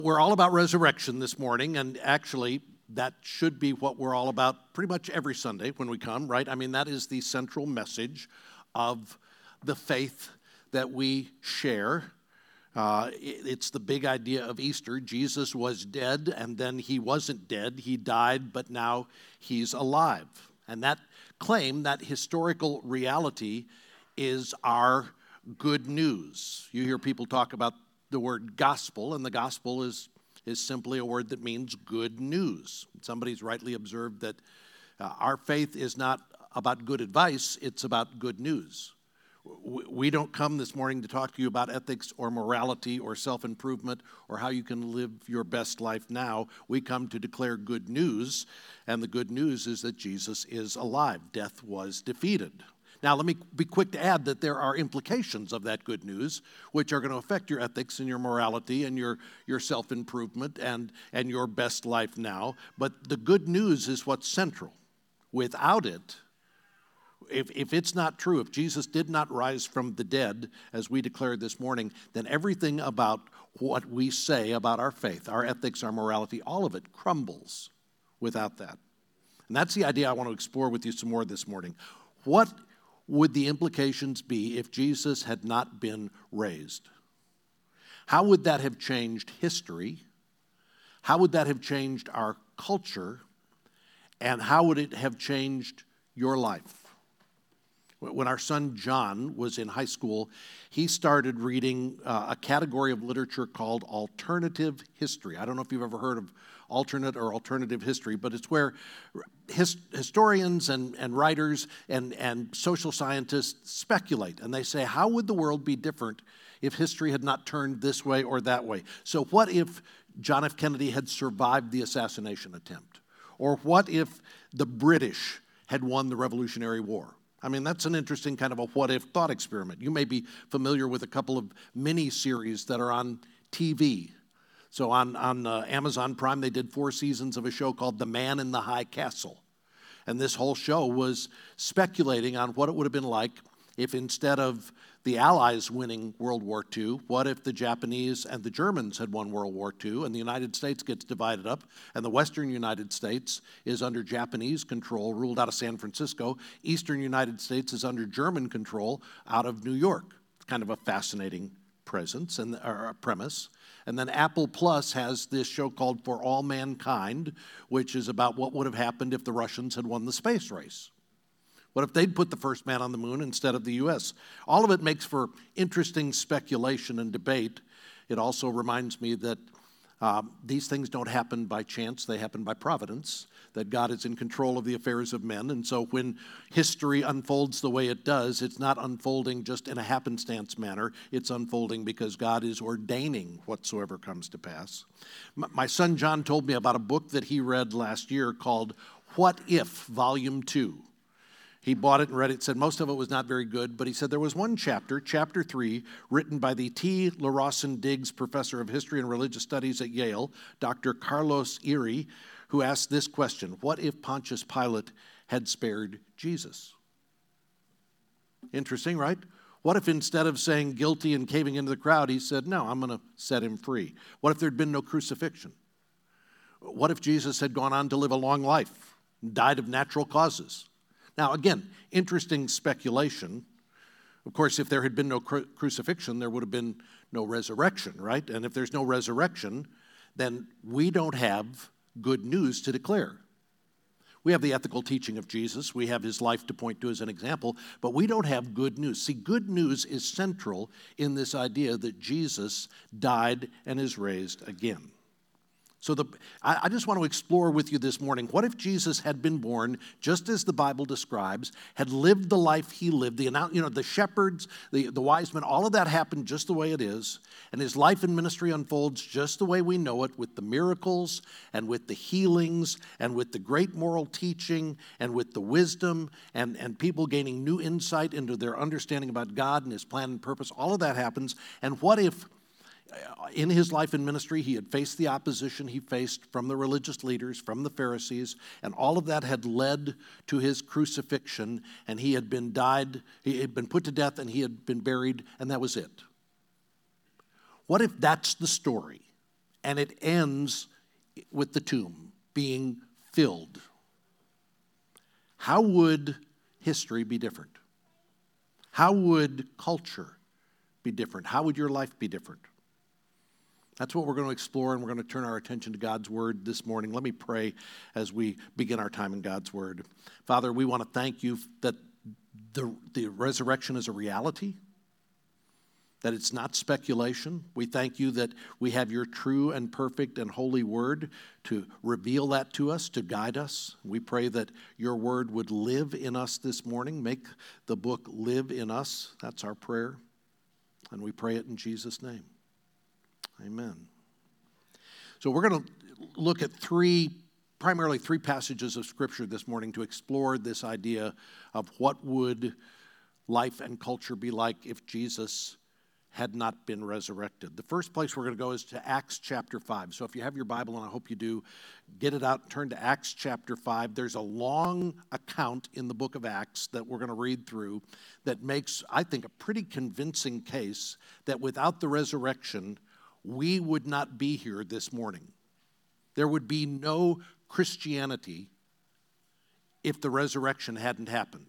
We're all about resurrection this morning, and actually, that should be what we're all about pretty much every Sunday when we come, right? I mean, that is the central message of the faith that we share. It's the big idea of Easter. Jesus was dead, and then he wasn't dead. He died, but now he's alive. And that claim, that historical reality, is our good news. You hear people talk about the word gospel, and the gospel is simply a word that means good news. Somebody's rightly observed that our faith is not about good advice, it's about good news. We don't come this morning to talk to you about ethics or morality or self-improvement or how you can live your best life now. We come to declare good news, and the good news is that Jesus is alive. Death was defeated. Now, let me be quick to add that there are implications of that good news, which are going to affect your ethics and your morality and your self-improvement and your best life now. But the good news is what's central. Without it, if it's not true, if Jesus did not rise from the dead, as we declared this morning, then everything about what we say about our faith, our ethics, our morality, all of it crumbles without that. And that's the idea I want to explore with you some more this morning. What would the implications be if Jesus had not been raised? How would that have changed history? How would that have changed our culture? And how would it have changed your life? When our son John was in high school, he started reading a category of literature called alternative history. I don't know if you've ever heard of alternate or alternative history, but it's where historians and writers and social scientists speculate, and they say, how would the world be different if history had not turned this way or that way? So what if John F. Kennedy had survived the assassination attempt? Or what if the British had won the Revolutionary War? I mean, that's an interesting kind of a what-if thought experiment. You may be familiar with a couple of mini-series that are on TV. So on Amazon Prime, they did 4 seasons of a show called The Man in the High Castle. And this whole show was speculating on what it would have been like if instead of the Allies winning World War II, what if the Japanese and the Germans had won World War II and the United States gets divided up and the Western United States is under Japanese control, ruled out of San Francisco. Eastern United States is under German control out of New York. It's kind of a fascinating premise. And then Apple Plus has this show called For All Mankind, which is about what would have happened if the Russians had won the space race. What if they'd put the first man on the moon instead of the U.S.? All of it makes for interesting speculation and debate. It also reminds me that these things don't happen by chance. They happen by providence, that God is in control of the affairs of men. And so when history unfolds the way it does, it's not unfolding just in a happenstance manner. It's unfolding because God is ordaining whatsoever comes to pass. My son John told me about a book that he read last year called What If, Volume 2. He bought it and read it, said most of it was not very good, but he said there was one chapter, chapter 3, written by the T. LaRawson Diggs Professor of History and Religious Studies at Yale, Dr. Carlos Eire, who asked this question: what if Pontius Pilate had spared Jesus? Interesting, right? What if instead of saying guilty and caving into the crowd, he said, no, I'm going to set him free? What if there'd been no crucifixion? What if Jesus had gone on to live a long life, died of natural causes? Now, again, interesting speculation. Of course, if there had been no crucifixion, there would have been no resurrection, right? And if there's no resurrection, then we don't have good news to declare. We have the ethical teaching of Jesus. We have his life to point to as an example, but we don't have good news. See, good news is central in this idea that Jesus died and is raised again. So I just want to explore with you this morning, what if Jesus had been born just as the Bible describes, had lived the life he lived, the shepherds, the wise men, all of that happened just the way it is, and his life and ministry unfolds just the way we know it, with the miracles and with the healings and with the great moral teaching and with the wisdom and people gaining new insight into their understanding about God and his plan and purpose. All of that happens. And what if in his life and ministry, he had faced the opposition he faced from the religious leaders, from the Pharisees, and all of that had led to his crucifixion, and he had been put to death, and he had been buried, and that was it. What if that's the story? and it ends with the tomb being filled. How would history be different? How would culture be different? How would your life be different? That's what we're going to explore, and we're going to turn our attention to God's Word this morning. Let me pray as we begin our time in God's Word. Father, we want to thank you that the resurrection is a reality, that it's not speculation. We thank you that we have your true and perfect and holy word to reveal that to us, to guide us. We pray that your word would live in us this morning, make the book live in us. That's our prayer, and we pray it in Jesus' name. Amen. So we're going to look at primarily three passages of Scripture this morning to explore this idea of what would life and culture be like if Jesus had not been resurrected. The first place we're going to go is to Acts chapter 5. So if you have your Bible, and I hope you do, get it out and turn to Acts chapter 5. There's a long account in the book of Acts that we're going to read through that makes, I think, a pretty convincing case that without the resurrection, we would not be here this morning. There would be no Christianity if the resurrection hadn't happened.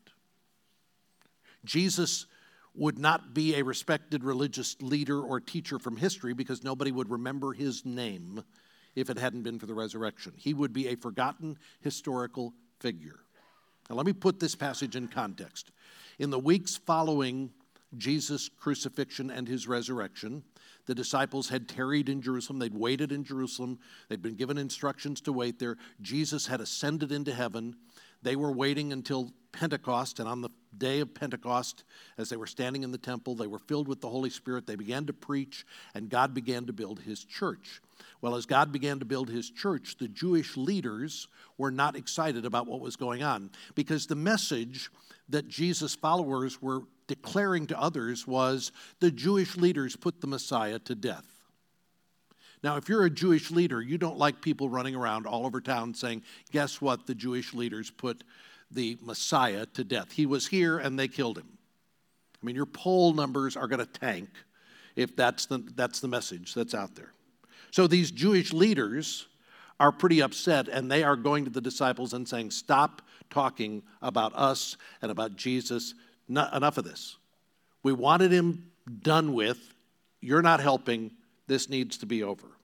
Jesus would not be a respected religious leader or teacher from history because nobody would remember his name if it hadn't been for the resurrection. He would be a forgotten historical figure. Now let me put this passage in context. In the weeks following Jesus' crucifixion and his resurrection, the disciples had tarried in Jerusalem. They'd waited in Jerusalem. They'd been given instructions to wait there. Jesus had ascended into heaven. They were waiting until Pentecost, and on the day of Pentecost, as they were standing in the temple, they were filled with the Holy Spirit. They began to preach, and God began to build his church. Well, as God began to build his church, the Jewish leaders were not excited about what was going on because the message that Jesus' followers were declaring to others was the Jewish leaders put the Messiah to death. Now, if you're a Jewish leader, you don't like people running around all over town saying, guess what, the Jewish leaders put the Messiah to death. He was here and they killed him. I mean, your poll numbers are going to tank if that's the message that's out there. So these Jewish leaders are pretty upset, and they are going to the disciples and saying, stop talking about us and about Jesus. Enough of this. We wanted him done with. You're not helping. This needs to be over.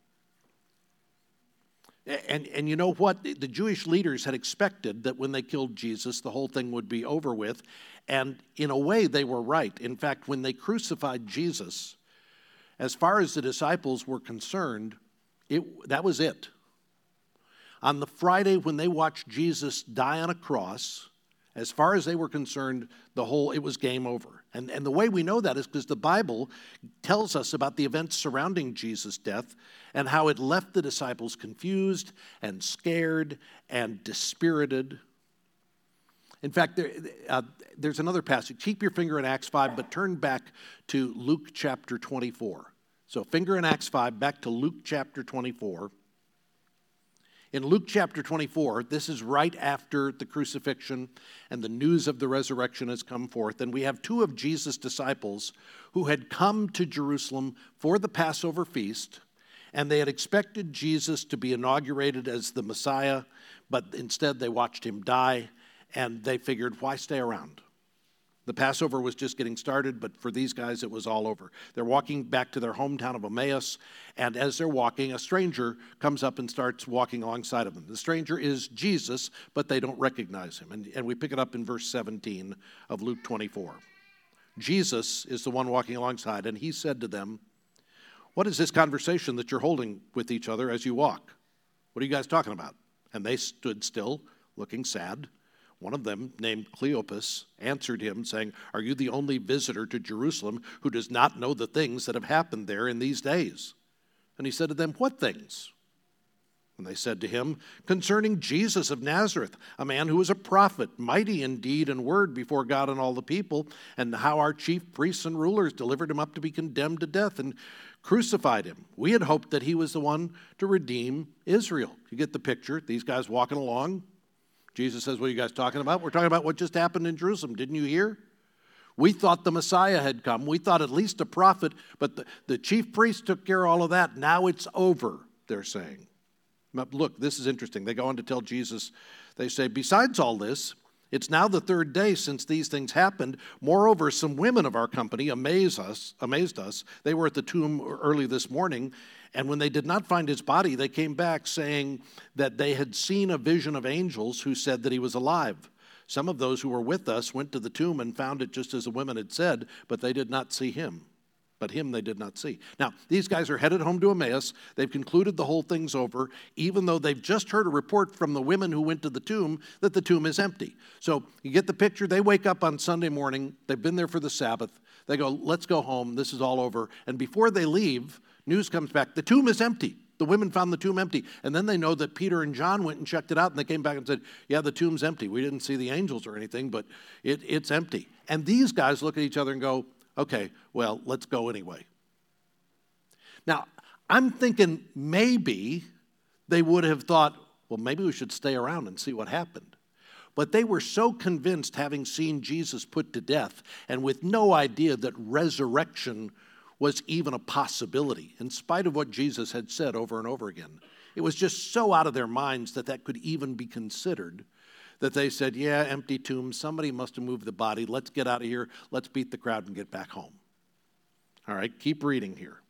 And you know what? The Jewish leaders had expected that when they killed Jesus, the whole thing would be over with. And in a way, they were right. In fact, when they crucified Jesus, as far as the disciples were concerned, that was it. On the Friday when they watched Jesus die on a cross, as far as they were concerned, it was game over. And the way we know that is because the Bible tells us about the events surrounding Jesus' death and how it left the disciples confused and scared and dispirited. In fact, there's another passage. Keep your finger in Acts 5, but turn back to Luke chapter 24. So finger in Acts 5, back to Luke chapter 24. In Luke chapter 24, this is right after the crucifixion and the news of the resurrection has come forth. And we have two of Jesus' disciples who had come to Jerusalem for the Passover feast, and they had expected Jesus to be inaugurated as the Messiah, but instead they watched him die, and they figured, why stay around? The Passover was just getting started, but for these guys, it was all over. They're walking back to their hometown of Emmaus, and as they're walking, a stranger comes up and starts walking alongside of them. The stranger is Jesus, but they don't recognize him. And we pick it up in verse 17 of Luke 24. Jesus is the one walking alongside, and he said to them, what is this conversation that you're holding with each other as you walk? What are you guys talking about? And they stood still, looking sad. One of them, named Cleopas, answered him, saying, are you the only visitor to Jerusalem who does not know the things that have happened there in these days? And he said to them, what things? And they said to him, concerning Jesus of Nazareth, a man who was a prophet, mighty in deed and word before God and all the people, and how our chief priests and rulers delivered him up to be condemned to death and crucified him. We had hoped that he was the one to redeem Israel. You get the picture? These guys walking along. Jesus says, what are you guys talking about? We're talking about what just happened in Jerusalem. Didn't you hear? We thought the Messiah had come. We thought at least a prophet, but the chief priest took care of all of that. Now it's over. they're saying. But look, this is interesting. They go on to tell Jesus, they say, besides all this, it's now the third day since these things happened. Moreover, some women of our company amazed us. They were at the tomb early this morning, and when they did not find his body, they came back saying that they had seen a vision of angels who said that he was alive. Some of those who were with us went to the tomb and found it just as the women had said, but they did not see him. But him they did not see. Now, these guys are headed home to Emmaus. They've concluded the whole thing's over, even though they've just heard a report from the women who went to the tomb that the tomb is empty. So you get the picture. They wake up on Sunday morning. They've been there for the Sabbath. They go, let's go home. This is all over. And before they leave, news comes back. The tomb is empty. The women found the tomb empty. And then they know that Peter and John went and checked it out, and they came back and said, yeah, the tomb's empty. We didn't see the angels or anything, but it's empty. And these guys look at each other and go, okay, well, let's go anyway. Now, I'm thinking maybe they would have thought, well, maybe we should stay around and see what happened. But they were so convinced, having seen Jesus put to death, and with no idea that resurrection was even a possibility, in spite of what Jesus had said over and over again. It was just so out of their minds that that could even be considered, that they said, yeah, empty tomb, somebody must have moved the body, let's get out of here, let's beat the crowd and get back home. All right, keep reading here.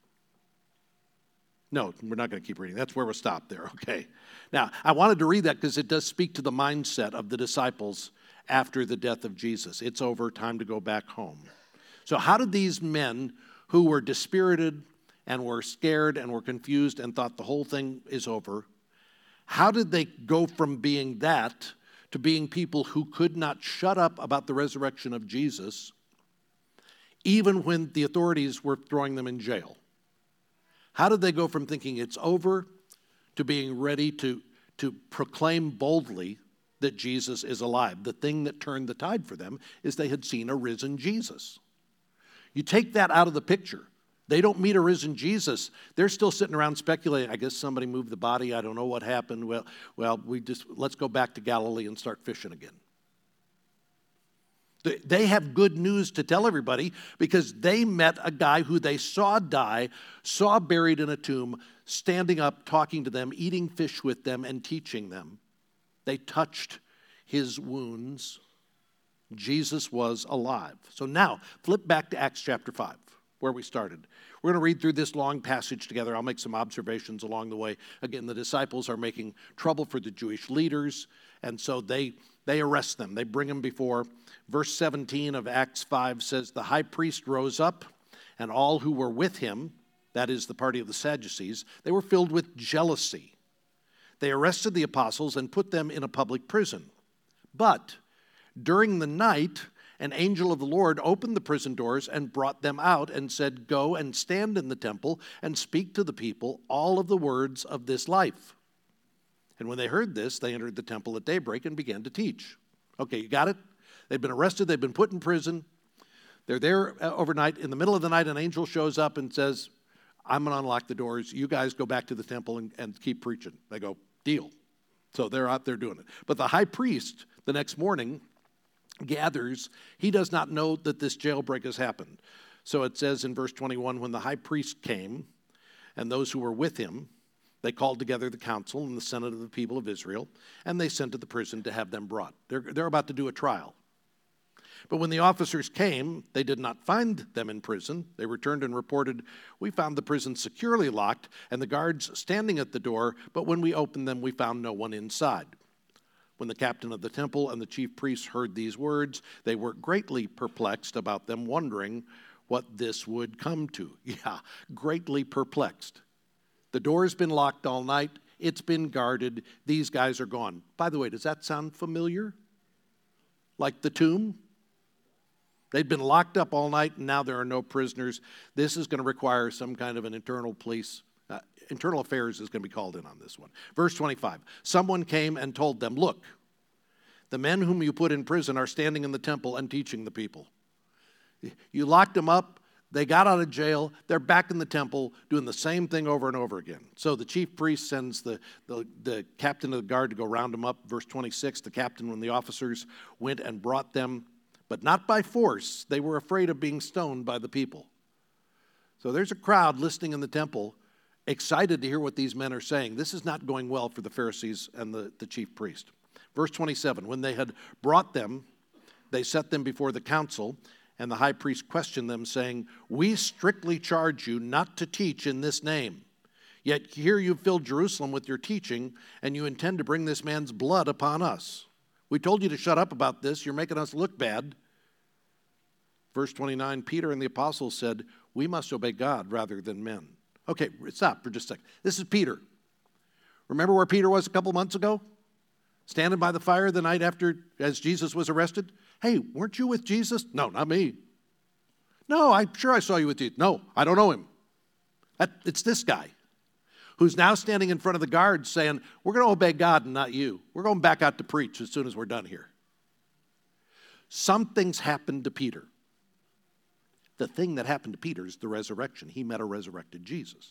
No, we're not going to keep reading. That's where we'll stop there, okay. Now, I wanted to read that because it does speak to the mindset of the disciples after the death of Jesus. It's over, time to go back home. So how did these men who were dispirited and were scared and were confused and thought the whole thing is over, how did they go from being that to being people who could not shut up about the resurrection of Jesus, even when the authorities were throwing them in jail? How did they go from thinking it's over to being ready to proclaim boldly that Jesus is alive? The thing that turned the tide for them is they had seen a risen Jesus. You take that out of the picture. They don't meet a risen Jesus. They're still sitting around speculating, I guess somebody moved the body, I don't know what happened. Well, let's go back to Galilee and start fishing again. They have good news to tell everybody because they met a guy who they saw die, saw buried in a tomb, standing up, talking to them, eating fish with them, and teaching them. They touched his wounds. Jesus was alive. So now, flip back to Acts chapter 5, where we started. We're going to read through this long passage together. I'll make some observations along the way. Again, the disciples are making trouble for the Jewish leaders, and so they arrest them. They bring them before. Verse 17 of Acts 5 says, the high priest rose up, and all who were with him, that is the party of the Sadducees, they were filled with jealousy. They arrested the apostles and put them in a public prison. But during the night, an angel of the Lord opened the prison doors and brought them out and said, go and stand in the temple and speak to the people all of the words of this life. And when they heard this, they entered the temple at daybreak and began to teach. Okay, you got it? They've been arrested. They've been put in prison. They're there overnight. In the middle of the night, an angel shows up and says, I'm going to unlock the doors. You guys go back to the temple and keep preaching. They go, deal. So they're out there doing it. But the high priest, the next morning, gathers. He does not know that this jailbreak has happened. So it says in verse 21, when the high priest came and those who were with him, they called together the council and the senate of the people of Israel, and they sent to the prison to have them brought. They're about to do a trial. But when the officers came, they did not find them in prison. They returned and reported, we found the prison securely locked and the guards standing at the door, but when we opened them, we found no one inside. When the captain of the temple and the chief priests heard these words, they were greatly perplexed about them, wondering what this would come to. Yeah, greatly perplexed. The door's been locked all night. It's been guarded. These guys are gone. By the way, does that sound familiar? Like the tomb? They'd been locked up all night, and now there are no prisoners. This is going to require some kind of an internal affairs is going to be called in on this one. Verse 25, someone came and told them, look, the men whom you put in prison are standing in the temple and teaching the people. You locked them up. They got out of jail. They're back in the temple doing the same thing over and over again. So the chief priest sends the captain of the guard to go round them up. Verse 26, the captain and the officers went and brought them, but not by force. They were afraid of being stoned by the people. So there's a crowd listening in the temple, excited to hear what these men are saying. This is not going well for the Pharisees and the chief priest. Verse 27, when they had brought them, they set them before the council, and the high priest questioned them, saying, "We strictly charge you not to teach in this name. Yet here you've filled Jerusalem with your teaching, and you intend to bring this man's blood upon us. We told you to shut up about this. You're making us look bad." Verse 29, Peter and the apostles said, "We must obey God rather than men." Okay, stop for just a second. This is Peter. Remember where Peter was a couple months ago? Standing by the fire the night after, as Jesus was arrested? "Hey, weren't you with Jesus?" "No, not me." "No, I'm sure I saw you with Jesus." "No, I don't know him." It's this guy who's now standing in front of the guards saying, "We're going to obey God and not you. We're going back out to preach as soon as we're done here." Something's happened to Peter. The thing that happened to Peter is the resurrection. He met a resurrected Jesus.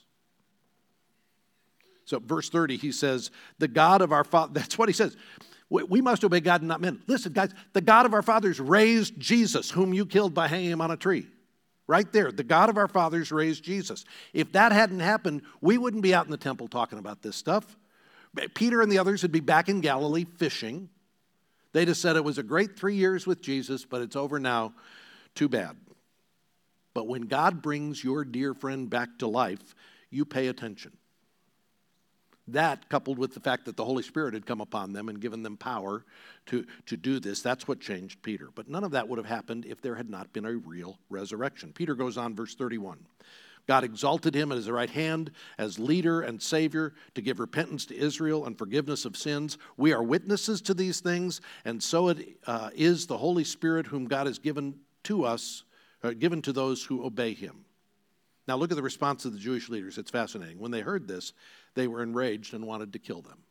So verse 30, he says, "The God of our father," that's what he says. We must obey God and not men. Listen, guys, the God of our fathers raised Jesus, whom you killed by hanging him on a tree. Right there, the God of our fathers raised Jesus. If that hadn't happened, we wouldn't be out in the temple talking about this stuff. Peter and the others would be back in Galilee fishing. They'd have said it was a great 3 years with Jesus, but it's over now. Too bad. But when God brings your dear friend back to life, you pay attention. That, coupled with the fact that the Holy Spirit had come upon them and given them power to do this, that's what changed Peter. But none of that would have happened if there had not been a real resurrection. Peter goes on, verse 31. God exalted him at his right hand as leader and savior to give repentance to Israel and forgiveness of sins. We are witnesses to these things, and so it is the Holy Spirit whom God has given to us, given to those who obey him. Now look at the response of the Jewish leaders. It's fascinating. When they heard this, they were enraged and wanted to kill them.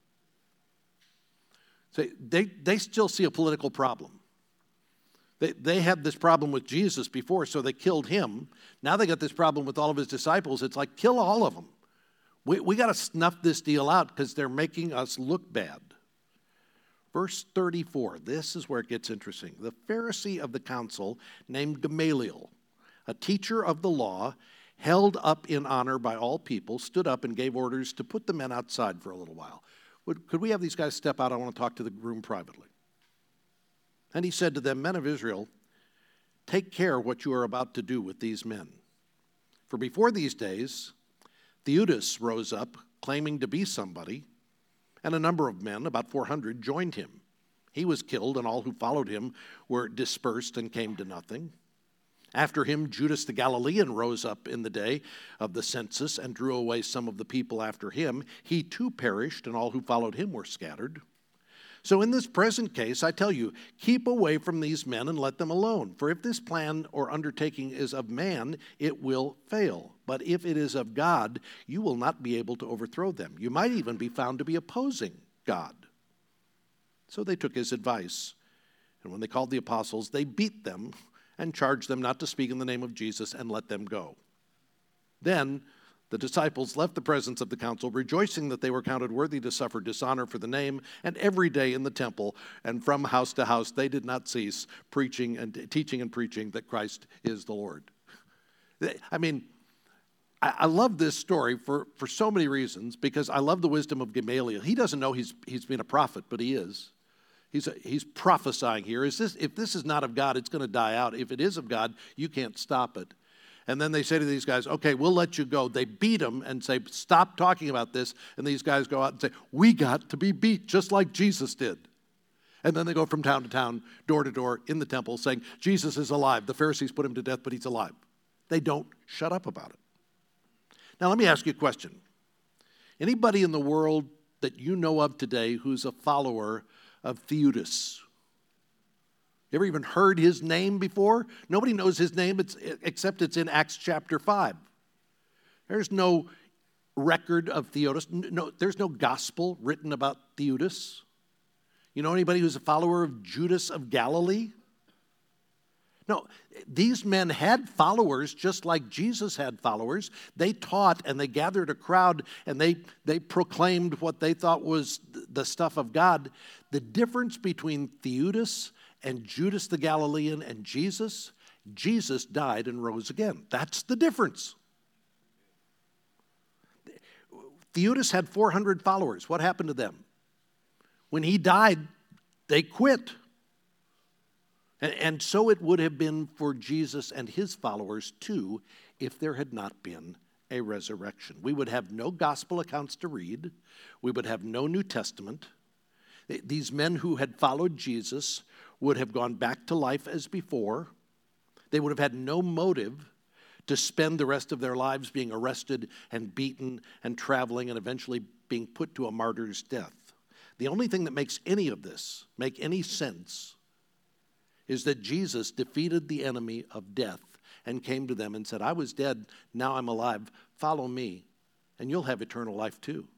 So they still see a political problem. They had this problem with Jesus before, so they killed him. Now they got this problem with all of his disciples. It's like, kill all of them. We got to snuff this deal out because they're making us look bad. Verse 34, this is where it gets interesting. The Pharisee of the council named Gamaliel, a teacher of the law, held up in honor by all people, stood up and gave orders to put the men outside for a little while. Could we have these guys step out? I want to talk to the room privately. And he said to them, "Men of Israel, take care what you are about to do with these men. For before these days, Theudas rose up, claiming to be somebody, and a number of men, about 400, joined him. He was killed, and all who followed him were dispersed and came to nothing. After him, Judas the Galilean rose up in the day of the census and drew away some of the people after him. He too perished, and all who followed him were scattered. So in this present case, I tell you, keep away from these men and let them alone. For if this plan or undertaking is of man, it will fail. But if it is of God, you will not be able to overthrow them. You might even be found to be opposing God." So they took his advice. And when they called the apostles, they beat them and charged them not to speak in the name of Jesus and let them go. Then the disciples left the presence of the council, rejoicing that they were counted worthy to suffer dishonor for the name, and every day in the temple and from house to house they did not cease preaching and teaching and preaching that Christ is the Lord. I mean, I love this story for so many reasons, because I love the wisdom of Gamaliel. He doesn't know he's been a prophet, but he is. He's prophesying here. If this is not of God, it's going to die out. If it is of God, you can't stop it. And then they say to these guys, "Okay, we'll let you go." They beat them and say, "Stop talking about this." And these guys go out and say, "We got to be beat just like Jesus did." And then they go from town to town, door to door in the temple saying, "Jesus is alive. The Pharisees put him to death, but he's alive." They don't shut up about it. Now let me ask you a question. Anybody in the world that you know of today who's a follower of Theudas? You ever even heard his name before? Nobody knows his name except it's in Acts chapter 5. There's no record of Theudas. No, there's no gospel written about Theudas. You know anybody who's a follower of Judas of Galilee? No, these men had followers just like Jesus had followers. They taught and they gathered a crowd and they proclaimed what they thought was the stuff of God. The difference between Theudas and Judas the Galilean and Jesus died and rose again. That's the difference. Theudas had 400 followers. What happened to them? When he died, they quit. And so it would have been for Jesus and his followers too if there had not been a resurrection. We would have no gospel accounts to read. We would have no New Testament. These men who had followed Jesus would have gone back to life as before. They would have had no motive to spend the rest of their lives being arrested and beaten and traveling and eventually being put to a martyr's death. The only thing that makes any of this make any sense is that Jesus defeated the enemy of death and came to them and said, I was dead, now I'm alive, follow me, and you'll have eternal life too.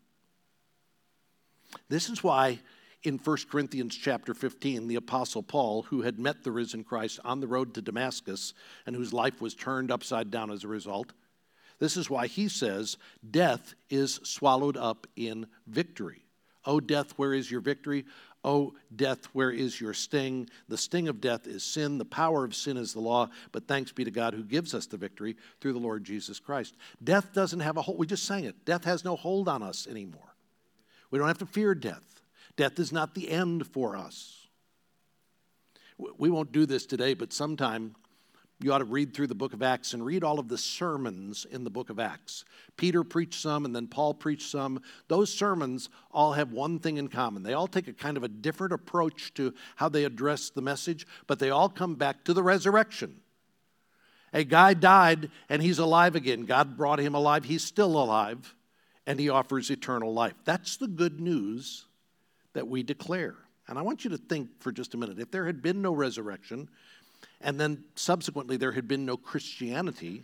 This is why in 1 Corinthians chapter 15, the Apostle Paul, who had met the risen Christ on the road to Damascus and whose life was turned upside down as a result, this is why he says, death is swallowed up in victory. O death, where is your victory? O death, where is your sting? The sting of death is sin. The power of sin is the law. But thanks be to God who gives us the victory through the Lord Jesus Christ. Death doesn't have a hold. We just sang it. Death has no hold on us anymore. We don't have to fear death. Death is not the end for us. We won't do this today, but sometime you ought to read through the book of Acts and read all of the sermons in the book of Acts. Peter preached some, and then Paul preached some. Those sermons all have one thing in common. They all take a kind of a different approach to how they address the message, but they all come back to the resurrection. A guy died, and he's alive again. God brought him alive. He's still alive, and he offers eternal life. That's the good news that we declare. And I want you to think for just a minute. If there had been no resurrection, and then subsequently there had been no Christianity,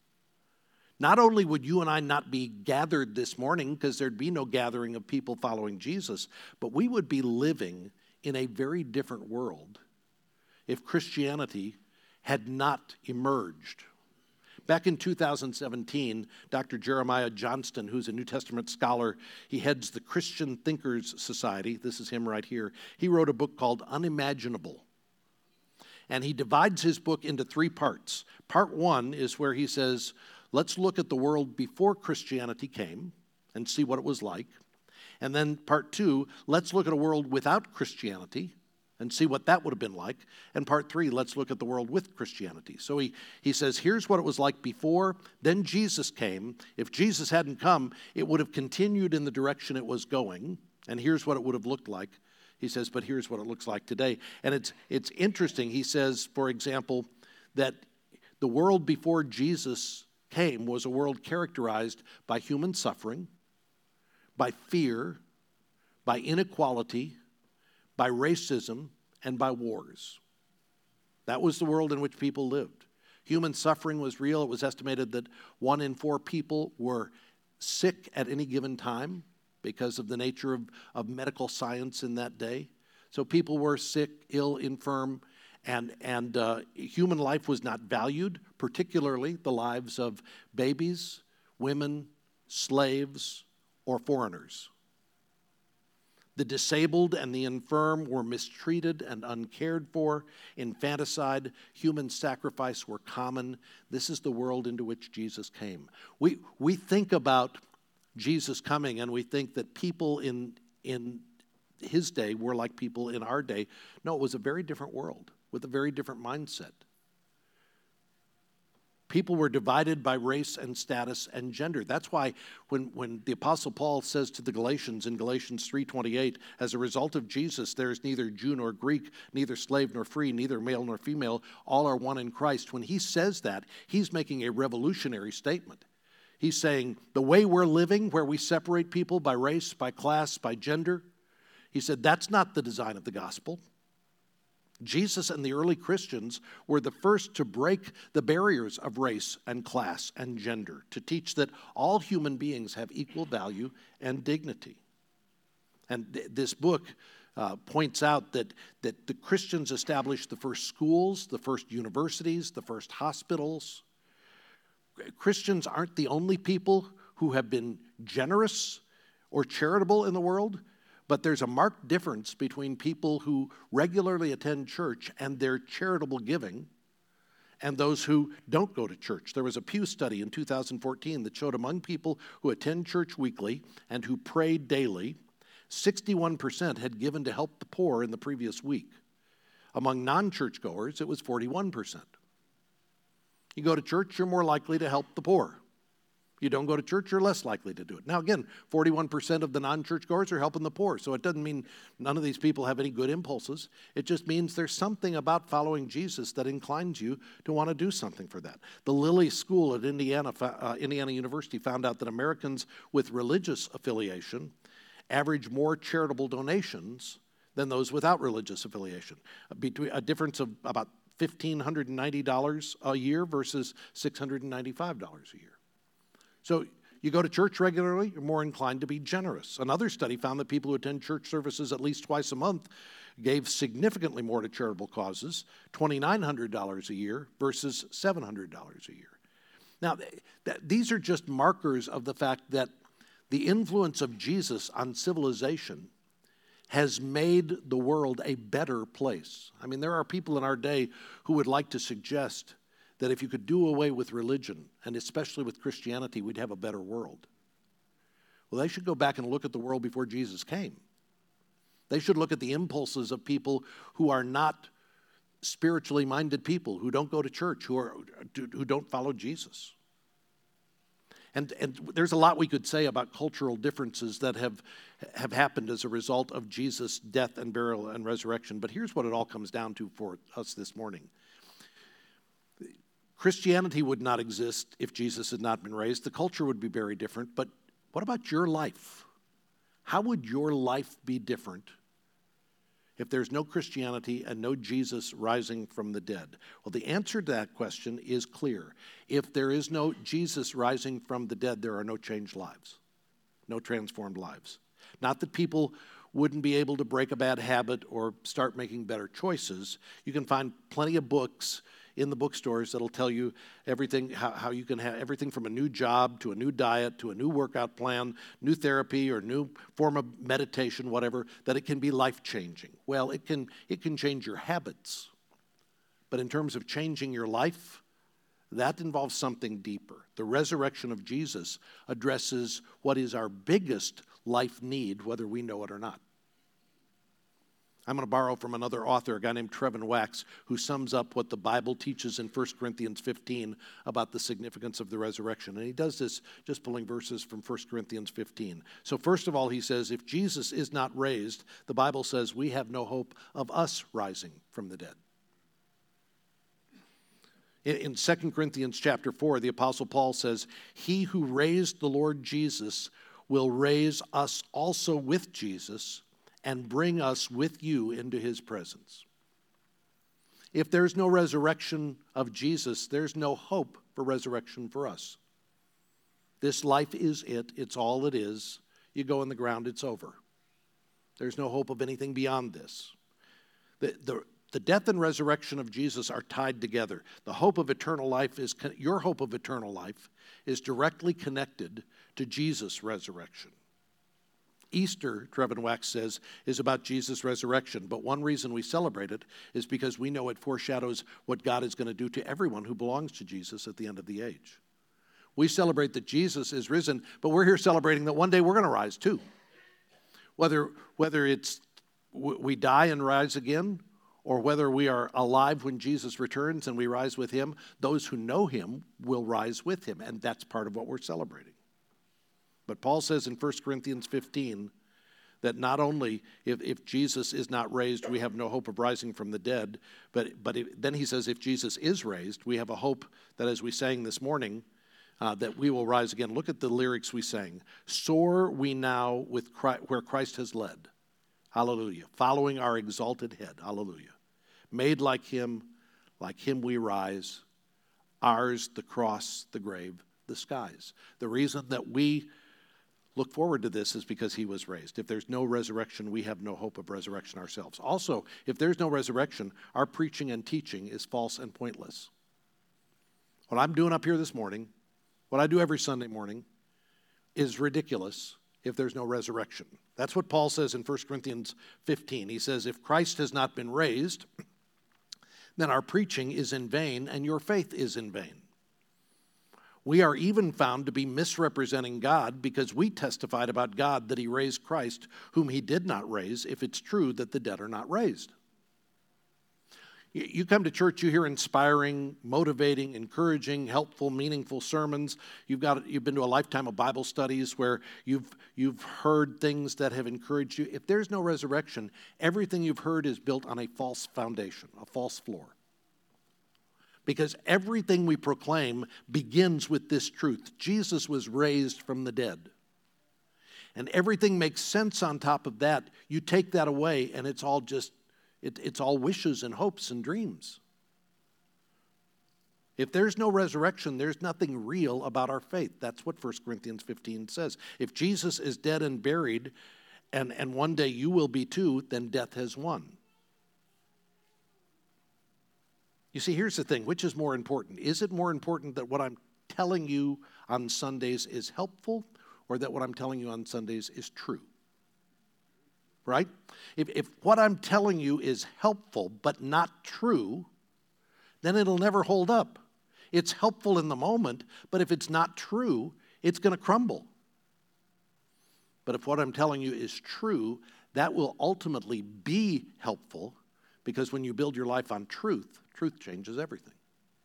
not only would you and I not be gathered this morning because there'd be no gathering of people following Jesus, but we would be living in a very different world if Christianity had not emerged. Back in 2017, Dr. Jeremiah Johnston, who's a New Testament scholar, he heads the Christian Thinkers Society. This is him right here. He wrote a book called Unimaginable. And he divides his book into 3 parts. Part 1 is where he says, let's look at the world before Christianity came and see what it was like. And then part 2, let's look at a world without Christianity and see what that would have been like. And part 3, let's look at the world with Christianity. So he says, here's what it was like before. Then Jesus came. If Jesus hadn't come, it would have continued in the direction it was going. And here's what it would have looked like. He says, but here's what it looks like today. And it's interesting. He says, for example, that the world before Jesus came was a world characterized by human suffering, by fear, by inequality, by racism, and by wars. That was the world in which people lived. Human suffering was real. It was estimated that 1 in 4 people were sick at any given time because of the nature of medical science in that day. So people were sick, ill, infirm, and human life was not valued, particularly the lives of babies, women, slaves, or foreigners. The disabled and the infirm were mistreated and uncared for. Infanticide, human sacrifice were common. This is the world into which Jesus came. We think about Jesus coming, and we think that people in his day were like people in our day. No, it was a very different world with a very different mindset. People were divided by race and status and gender. That's why when the Apostle Paul says to the Galatians in Galatians 3:28, as a result of Jesus, there is neither Jew nor Greek, neither slave nor free, neither male nor female, all are one in Christ. When he says that, he's making a revolutionary statement. He's saying the way we're living, where we separate people by race, by class, by gender, he said that's not the design of the gospel. Jesus and the early Christians were the first to break the barriers of race and class and gender, to teach that all human beings have equal value and dignity. And this book points out that the Christians established the first schools, the first universities, the first hospitals. Christians aren't the only people who have been generous or charitable in the world, but there's a marked difference between people who regularly attend church and their charitable giving and those who don't go to church. There was a Pew study in 2014 that showed among people who attend church weekly and who pray daily, 61% had given to help the poor in the previous week. Among non-churchgoers, it was 41%. You go to church, you're more likely to help the poor. You don't go to church, you're less likely to do it. Now again, 41% of the non-churchgoers are helping the poor, so it doesn't mean none of these people have any good impulses. It just means there's something about following Jesus that inclines you to want to do something for that. The Lilly School at Indiana University found out that Americans with religious affiliation average more charitable donations than those without religious affiliation, between a difference of about $1,590 a year versus $695 a year. So you go to church regularly, you're more inclined to be generous. Another study found that people who attend church services at least twice a month gave significantly more to charitable causes, $2,900 a year versus $700 a year. Now, these are just markers of the fact that the influence of Jesus on civilization has made the world a better place. I mean, there are people in our day who would like to suggest that if you could do away with religion, and especially with Christianity, we'd have a better world. Well, they should go back and look at the world before Jesus came. They should look at the impulses of people who are not spiritually minded people, who don't go to church, who don't follow Jesus. And there's a lot we could say about cultural differences that have happened as a result of Jesus' death and burial and resurrection. But here's what it all comes down to for us this morning. Christianity would not exist if Jesus had not been raised. The culture would be very different. But what about your life? How would your life be different if there's no Christianity and no Jesus rising from the dead? Well, the answer to that question is clear. If there is no Jesus rising from the dead, there are no changed lives, no transformed lives. Not that people wouldn't be able to break a bad habit or start making better choices. You can find plenty of books in the bookstores that'll tell you everything, how you can have everything from a new job to a new diet to a new workout plan, new therapy or new form of meditation, whatever, that it can be life-changing. Well, it can change your habits. But in terms of changing your life, that involves something deeper. The resurrection of Jesus addresses what is our biggest life need, whether we know it or not. I'm going to borrow from another author, a guy named Trevin Wax, who sums up what the Bible teaches in 1 Corinthians 15 about the significance of the resurrection. And he does this just pulling verses from 1 Corinthians 15. So first of all, he says, if Jesus is not raised, the Bible says we have no hope of us rising from the dead. In 2 Corinthians chapter 4, the Apostle Paul says, he who raised the Lord Jesus will raise us also with Jesus and bring us with you into his presence. If there's no resurrection of Jesus, there's no hope for resurrection for us. This life is it. It's all it is. You go in the ground, it's over. There's no hope of anything beyond this. The death and resurrection of Jesus are tied together. The hope of eternal life your hope of eternal life is directly connected to Jesus' resurrection. Easter, Trevin Wax says, is about Jesus' resurrection, but one reason we celebrate it is because we know it foreshadows what God is going to do to everyone who belongs to Jesus at the end of the age. We celebrate that Jesus is risen, but we're here celebrating that one day we're going to rise too. Whether it's we die and rise again, or whether we are alive when Jesus returns and we rise with him, those who know him will rise with him, and that's part of what we're celebrating. But Paul says in 1 Corinthians 15 that not only if Jesus is not raised, we have no hope of rising from the dead, but then he says if Jesus is raised, we have a hope that, as we sang this morning, that we will rise again. Look at the lyrics we sang. Soar we now with Christ, where Christ has led. Hallelujah. Following our exalted head. Hallelujah. Made like him we rise. Ours the cross, the grave, the skies. The reason that we look forward to this is because he was raised. If there's no resurrection, we have no hope of resurrection ourselves. Also, if there's no resurrection, our preaching and teaching is false and pointless. What I'm doing up here this morning, what I do every Sunday morning, is ridiculous if there's no resurrection. That's what Paul says in 1 Corinthians 15. He says, if Christ has not been raised, then our preaching is in vain and your faith is in vain. We are even found to be misrepresenting God because we testified about God that he raised Christ, whom he did not raise, if it's true that the dead are not raised. You come to church, you hear inspiring, motivating, encouraging, helpful, meaningful sermons. You've been to a lifetime of Bible studies where you've heard things that have encouraged you. If there's no resurrection, everything you've heard is built on a false foundation, a false floor. Because everything we proclaim begins with this truth. Jesus was raised from the dead. And everything makes sense on top of that. You take that away and it's all just, it's all wishes and hopes and dreams. If there's no resurrection, there's nothing real about our faith. That's what 1 Corinthians 15 says. If Jesus is dead and buried, and one day you will be too, then death has won. You see, here's the thing. Which is more important? Is it more important that what I'm telling you on Sundays is helpful or that what I'm telling you on Sundays is true? Right? If what I'm telling you is helpful but not true, then it'll never hold up. It's helpful in the moment, but if it's not true, it's going to crumble. But if what I'm telling you is true, that will ultimately be helpful, because when you build your life on truth, truth changes everything.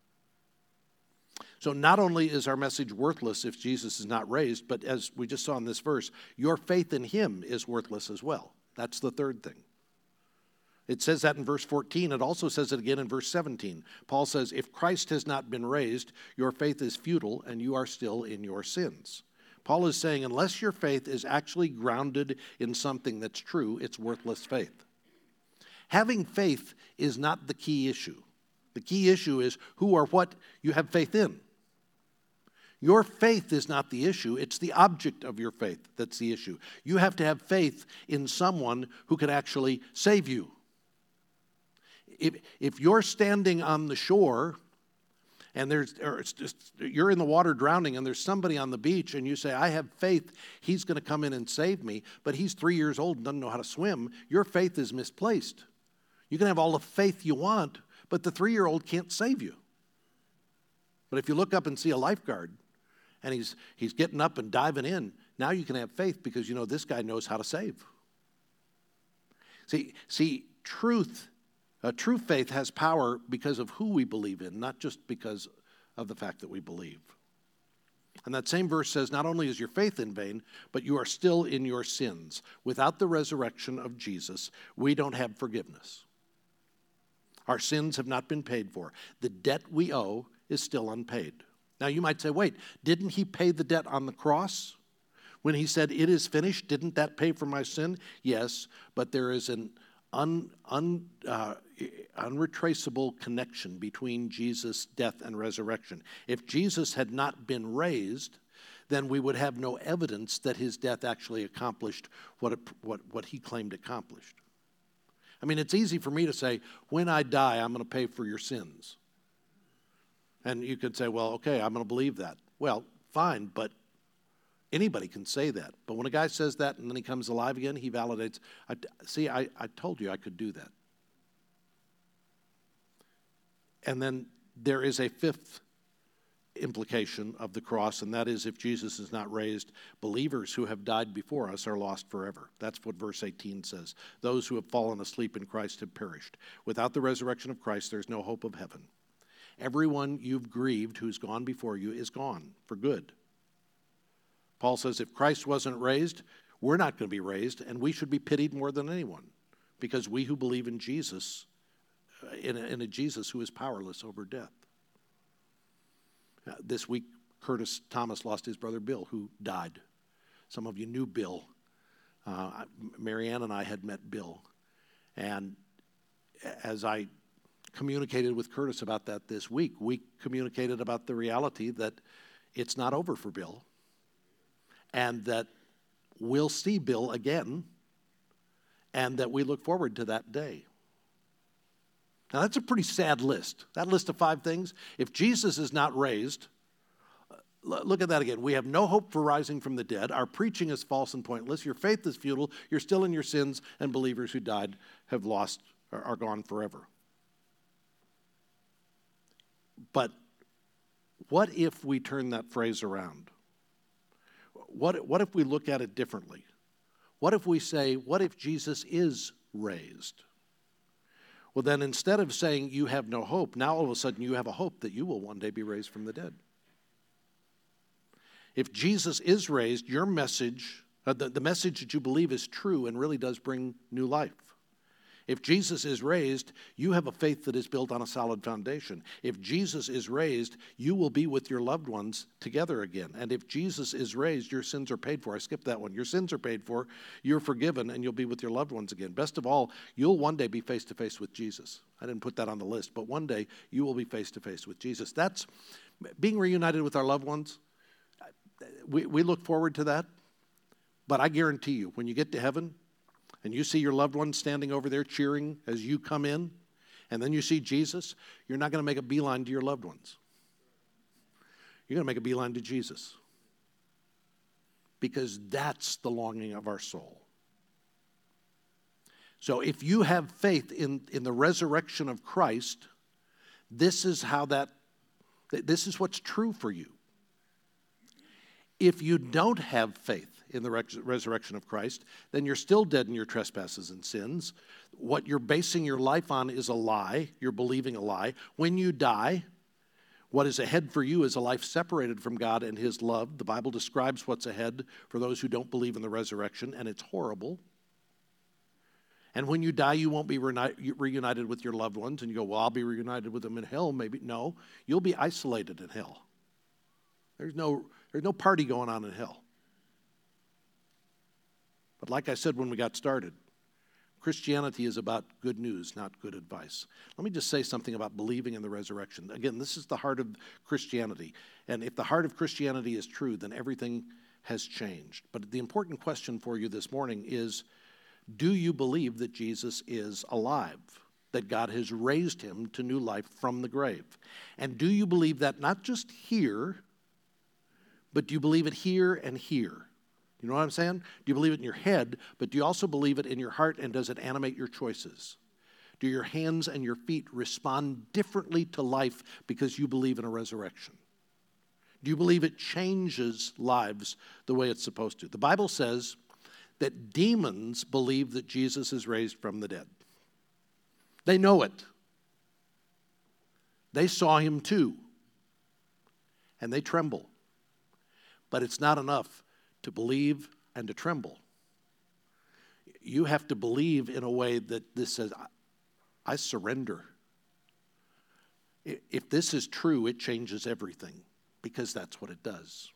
So not only is our message worthless if Jesus is not raised, but as we just saw in this verse, your faith in him is worthless as well. That's the third thing. It says that in verse 14. It also says it again in verse 17. Paul says, if Christ has not been raised, your faith is futile and you are still in your sins. Paul is saying unless your faith is actually grounded in something that's true, it's worthless faith. Having faith is not the key issue. The key issue is who or what you have faith in. Your faith is not the issue. It's the object of your faith that's the issue. You have to have faith in someone who can actually save you. If you're standing on the shore and you're in the water drowning and there's somebody on the beach and you say, I have faith he's going to come in and save me, but he's 3 years old and doesn't know how to swim, your faith is misplaced. You can have all the faith you want, but the 3-year-old can't save you. But if you look up and see a lifeguard and he's getting up and diving in, now you can have faith because you know this guy knows how to save. See, true faith has power because of who we believe in, not just because of the fact that we believe. And that same verse says, not only is your faith in vain, but you are still in your sins. Without the resurrection of Jesus, we don't have forgiveness. Our sins have not been paid for. The debt we owe is still unpaid. Now you might say, wait, didn't he pay the debt on the cross? When he said, it is finished, didn't that pay for my sin? Yes, but there is an unretraceable connection between Jesus' death and resurrection. If Jesus had not been raised, then we would have no evidence that his death actually accomplished what he claimed accomplished. I mean, it's easy for me to say, when I die, I'm going to pay for your sins. And you could say, well, okay, I'm going to believe that. Well, fine, but anybody can say that. But when a guy says that and then he comes alive again, he validates, I told you I could do that. And then there is a fifth implication of the cross, and that is if Jesus is not raised, believers who have died before us are lost forever. That's what verse 18 says. Those who have fallen asleep in Christ have perished. Without the resurrection of Christ, there's no hope of heaven. Everyone you've grieved who's gone before you is gone for good. Paul says if Christ wasn't raised, we're not going to be raised, and we should be pitied more than anyone because we who believe in Jesus, in a Jesus who is powerless over death. This week, Curtis Thomas lost his brother Bill, who died. Some of you knew Bill. Marianne and I had met Bill. And as I communicated with Curtis about that this week, we communicated about the reality that it's not over for Bill and that we'll see Bill again and that we look forward to that day. Now, that's a pretty sad list. That list of 5 things. If Jesus is not raised, look at that again. We have no hope for rising from the dead. Our preaching is false and pointless. Your faith is futile. You're still in your sins, and believers who died have lost, are gone forever. But what if we turn that phrase around? What if we look at it differently? What if we say, what if Jesus is raised? Well, then instead of saying you have no hope, now all of a sudden you have a hope that you will one day be raised from the dead. If Jesus is raised, your message, the message that you believe is true and really does bring new life. If Jesus is raised, you have a faith that is built on a solid foundation. If Jesus is raised, you will be with your loved ones together again. And if Jesus is raised, your sins are paid for. I skipped that one. Your sins are paid for, you're forgiven, and you'll be with your loved ones again. Best of all, you'll one day be face to face with Jesus. I didn't put that on the list, but one day you will be face to face with Jesus. That's being reunited with our loved ones. We look forward to that. But I guarantee you, when you get to heaven, and you see your loved one standing over there cheering as you come in, and then you see Jesus, you're not going to make a beeline to your loved ones. You're going to make a beeline to Jesus. Because that's the longing of our soul. So if you have faith in the resurrection of Christ, this is what's true for you. If you don't have faith in the resurrection of Christ, then you're still dead in your trespasses and sins. What you're basing your life on is a lie. You're believing a lie. When you die, what is ahead for you is a life separated from God and His love. The Bible describes what's ahead for those who don't believe in the resurrection, and it's horrible. And when you die, you won't be reunited with your loved ones, and you go, well, I'll be reunited with them in hell, maybe. No, you'll be isolated in hell. There's no party going on in hell. But like I said when we got started, Christianity is about good news, not good advice. Let me just say something about believing in the resurrection. Again, this is the heart of Christianity. And if the heart of Christianity is true, then everything has changed. But the important question for you this morning is, do you believe that Jesus is alive? That God has raised him to new life from the grave? And do you believe that not just here, but do you believe it here and here? You know what I'm saying? Do you believe it in your head, but do you also believe it in your heart, and does it animate your choices? Do your hands and your feet respond differently to life because you believe in a resurrection? Do you believe it changes lives the way it's supposed to? The Bible says that demons believe that Jesus is raised from the dead. They know it. They saw him too, and they tremble. But it's not enough to believe and to tremble. You have to believe in a way that this says, I surrender. If this is true, it changes everything, because that's what it does.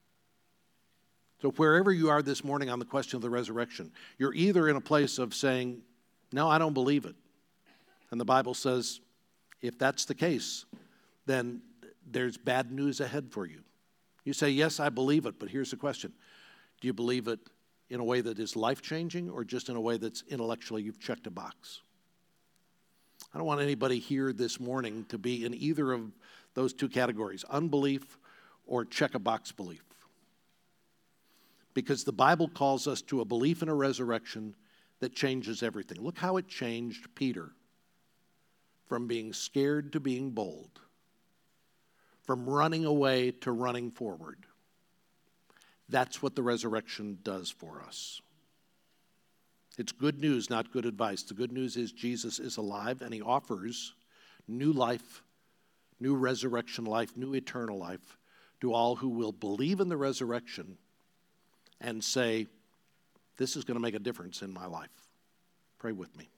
So wherever you are this morning on the question of the resurrection, you're either in a place of saying, no, I don't believe it. And the Bible says, if that's the case, then there's bad news ahead for you. You say, yes, I believe it, but here's the question. Do you believe it in a way that is life-changing, or just in a way that's intellectually you've checked a box? I don't want anybody here this morning to be in either of those two categories, unbelief or check-a-box belief. Because the Bible calls us to a belief in a resurrection that changes everything. Look how it changed Peter from being scared to being bold, from running away to running forward. That's what the resurrection does for us. It's good news, not good advice. The good news is Jesus is alive, and he offers new life, new resurrection life, new eternal life to all who will believe in the resurrection and say, this is going to make a difference in my life. Pray with me.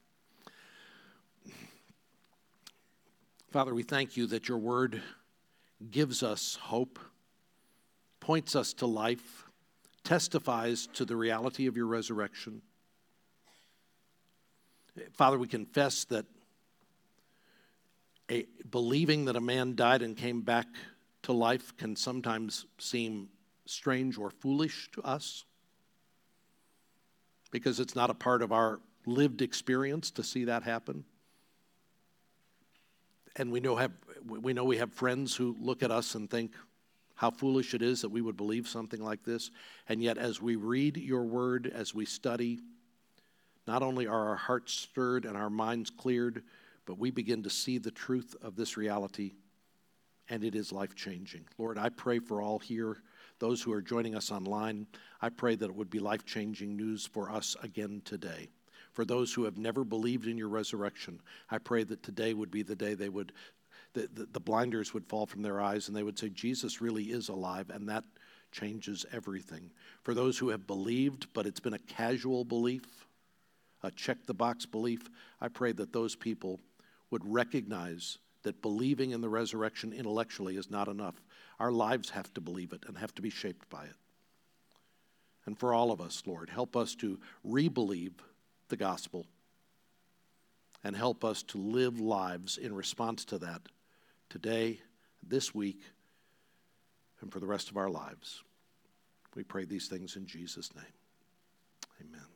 Father, we thank you that your word gives us hope, points us to life, testifies to the reality of your resurrection. Father, we confess that believing that a man died and came back to life can sometimes seem strange or foolish to us, because it's not a part of our lived experience to see that happen. And we know we have friends who look at us and think how foolish it is that we would believe something like this. And yet, as we read your word, as we study, not only are our hearts stirred and our minds cleared, but we begin to see the truth of this reality. and it is life-changing. Lord, I pray for all here, those who are joining us online. I pray that it would be life-changing news for us again today. For those who have never believed in your resurrection, I pray that today would be the day they would, the blinders would fall from their eyes and they would say, Jesus really is alive, and that changes everything. For those who have believed, but it's been a casual belief, a check-the-box belief, I pray that those people would recognize that believing in the resurrection intellectually is not enough. Our lives have to believe it and have to be shaped by it. And for all of us, Lord, help us to re-believe the gospel and help us to live lives in response to that today, this week, and for the rest of our lives. We pray these things in Jesus' name. Amen.